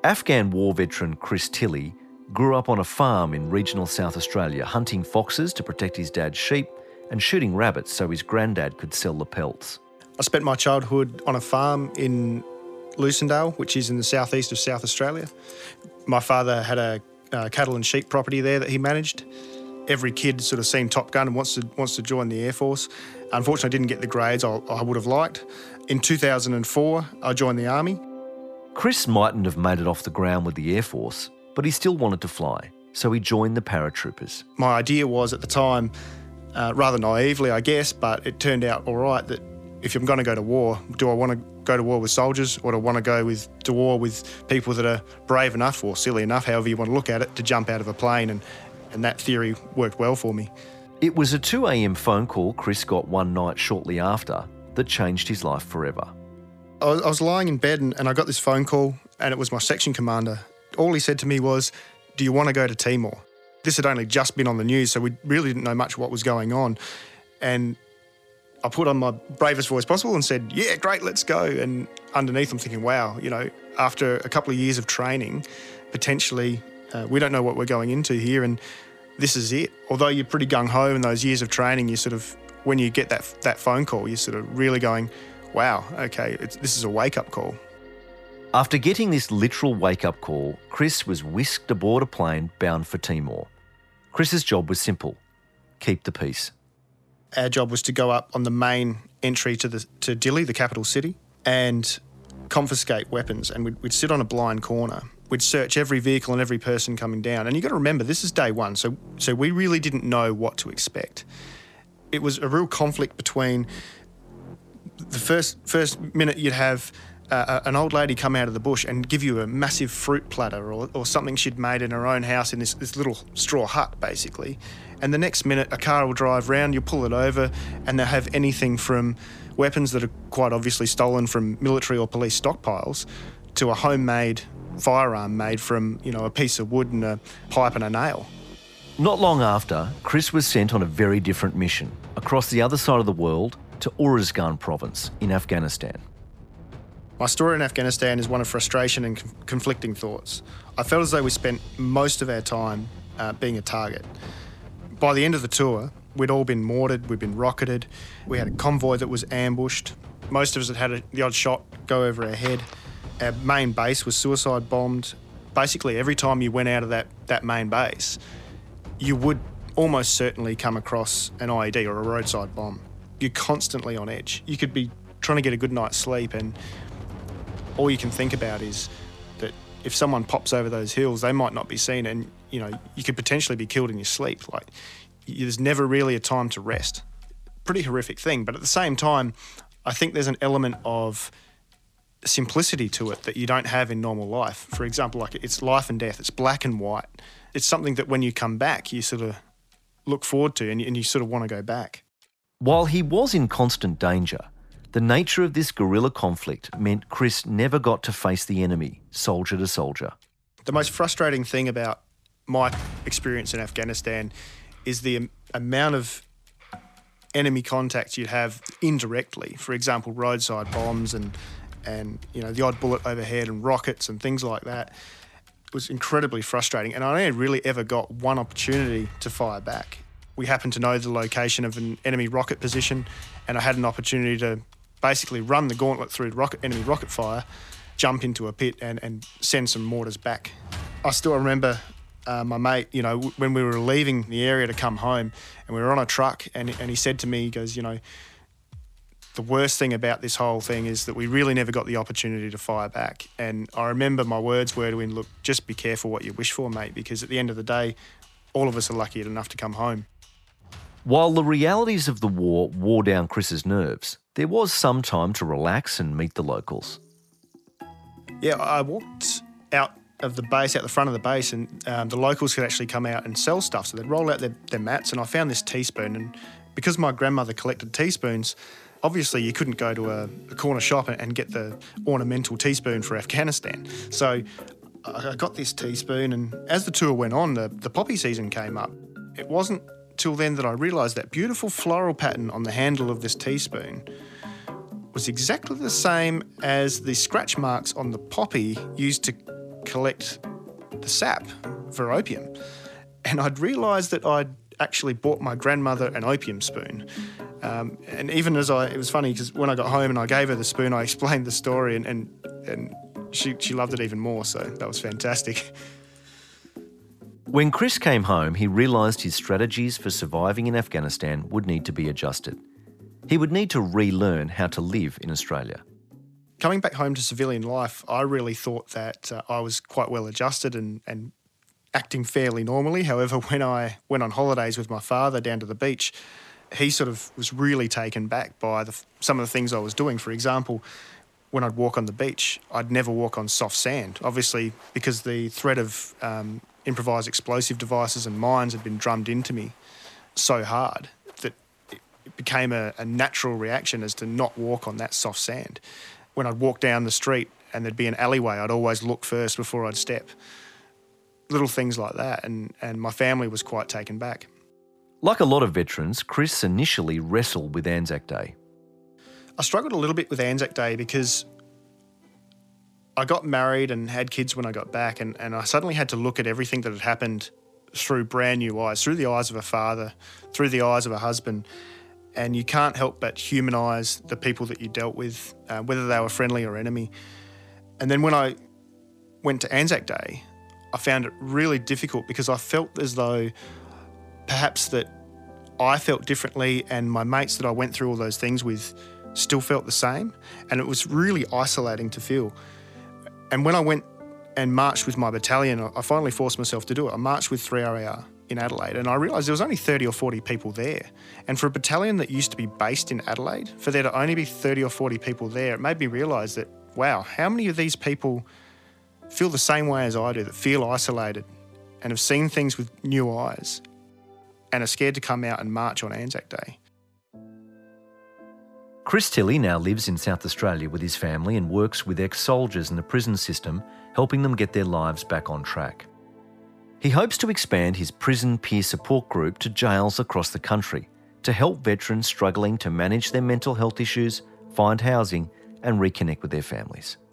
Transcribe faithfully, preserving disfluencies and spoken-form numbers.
Afghan war veteran Chris Tilley grew up on a farm in regional South Australia, hunting foxes to protect his dad's sheep and shooting rabbits so his granddad could sell the pelts. I spent my childhood on a farm in Lucindale, which is in the southeast of South Australia. My father had a uh, cattle and sheep property there that he managed. Every kid sort of seen Top Gun and wants to wants to join the Air Force. Unfortunately, I didn't get the grades I, I would have liked. In two thousand four, I joined the Army. Chris mightn't have made it off the ground with the Air Force, but he still wanted to fly, so he joined the paratroopers. My idea was at the time, uh, rather naively I guess, but it turned out all right, that if I'm going to go to war, do I want to go to war with soldiers, or do I want to go with, to war with people that are brave enough, or silly enough, however you want to look at it, to jump out of a plane? And, and that theory worked well for me. It was a two a.m. phone call Chris got one night shortly after that changed his life forever. I was, I was lying in bed and, and I got this phone call, and it was my section commander. All he said to me was, "Do you want to go to Timor?" This had only just been on the news, so we really didn't know much what was going on. And I put on my bravest voice possible and said, "Yeah, great, let's go." And underneath I'm thinking, wow, you know, after a couple of years of training, potentially uh, we don't know what we're going into here, and this is it. Although you're pretty gung-ho in those years of training, you sort of, when you get that that phone call, you're sort of really going, wow, okay, it's, this is a wake-up call. After getting this literal wake-up call, Chris was whisked aboard a plane bound for Timor. Chris's job was simple: keep the peace. Our job was to go up on the main entry to the to Dili, the capital city, and confiscate weapons. And we'd, we'd sit on a blind corner. We'd search every vehicle and every person coming down. And you've got to remember, this is day one, so so we really didn't know what to expect. It was a real conflict between the first first minute you'd have uh, an old lady come out of the bush and give you a massive fruit platter, or, or something she'd made in her own house in this, this little straw hut, basically. And the next minute, a car will drive round, you'll pull it over, and they'll have anything from weapons that are quite obviously stolen from military or police stockpiles to a homemade firearm made from, you know, a piece of wood and a pipe and a nail. Not long after, Chris was sent on a very different mission across the other side of the world to Uruzgan province in Afghanistan. My story in Afghanistan is one of frustration and conf- conflicting thoughts. I felt as though we spent most of our time uh, being a target. By the end of the tour, we'd all been mortared, we'd been rocketed, we had a convoy that was ambushed. Most of us had had a, the odd shot go over our head. Our main base was suicide bombed. Basically, every time you went out of that, that main base, you would almost certainly come across an I E D or a roadside bomb. You're constantly on edge. You could be trying to get a good night's sleep, and all you can think about is that if someone pops over those hills, they might not be seen, and you know, you could potentially be killed in your sleep. Like, there's never really a time to rest. Pretty horrific thing, but at the same time, I think there's an element of simplicity to it that you don't have in normal life. For example, like, it's life and death, it's black and white. It's something that when you come back, you sort of look forward to, and you, and you sort of want to go back. While he was in constant danger, the nature of this guerrilla conflict meant Chris never got to face the enemy, soldier to soldier. The most frustrating thing about my experience in Afghanistan is the am- amount of enemy contacts you'd have indirectly. For example, roadside bombs and, and you know, the odd bullet overhead and rockets and things like that. It was incredibly frustrating, and I only really ever got one opportunity to fire back. We happened to know the location of an enemy rocket position, and I had an opportunity to basically run the gauntlet through rocket, enemy rocket fire, jump into a pit and, and send some mortars back. I still remember uh, my mate, you know, when we were leaving the area to come home, and we were on a truck, and, and he said to me, he goes, you know, the worst thing about this whole thing is that we really never got the opportunity to fire back. And I remember my words were to him, look, just be careful what you wish for, mate, because at the end of the day, all of us are lucky enough to come home. While the realities of the war wore down Chris's nerves, there was some time to relax and meet the locals. Yeah, I walked out of the base, out the front of the base, and um, the locals could actually come out and sell stuff. So they'd roll out their, their mats, and I found this teaspoon. And because my grandmother collected teaspoons, obviously you couldn't go to a, a corner shop and, and get the ornamental teaspoon for Afghanistan. So I got this teaspoon, and as the tour went on, the, the poppy season came up. It wasn't till then that I realised that beautiful floral pattern on the handle of this teaspoon was exactly the same as the scratch marks on the poppy used to collect the sap for opium. And I'd realised that I'd actually bought my grandmother an opium spoon. Um, and even as I, it was funny because when I got home and I gave her the spoon, I explained the story and, and, and she, she loved it even more, so that was fantastic. When Chris came home, he realised his strategies for surviving in Afghanistan would need to be adjusted. He would need to relearn how to live in Australia. Coming back home to civilian life, I really thought that uh, I was quite well adjusted and, and acting fairly normally. However, when I went on holidays with my father down to the beach, he sort of was really taken back by the, some of the things I was doing. For example, when I'd walk on the beach, I'd never walk on soft sand, obviously because the threat of um, improvised explosive devices and mines had been drummed into me so hard that it became a, a natural reaction as to not walk on that soft sand. When I'd walk down the street and there'd be an alleyway, I'd always look first before I'd step. Little things like that, and, and my family was quite taken back. Like a lot of veterans, Chris initially wrestled with Anzac Day. I struggled a little bit with Anzac Day because I got married and had kids when I got back, and, and I suddenly had to look at everything that had happened through brand new eyes, through the eyes of a father, through the eyes of a husband. And you can't help but humanise the people that you dealt with, uh, whether they were friendly or enemy. And then when I went to Anzac Day, I found it really difficult because I felt as though perhaps that I felt differently and my mates that I went through all those things with still felt the same. And it was really isolating to feel. And when I went and marched with my battalion, I finally forced myself to do it. I marched with three R A R in Adelaide, and I realised there was only thirty or forty people there. And for a battalion that used to be based in Adelaide, for there to only be thirty or forty people there, it made me realise that, wow, how many of these people feel the same way as I do, that feel isolated and have seen things with new eyes and are scared to come out and march on Anzac Day. Chris Tilley now lives in South Australia with his family and works with ex-soldiers in the prison system, helping them get their lives back on track. He hopes to expand his prison peer support group to jails across the country to help veterans struggling to manage their mental health issues, find housing and reconnect with their families.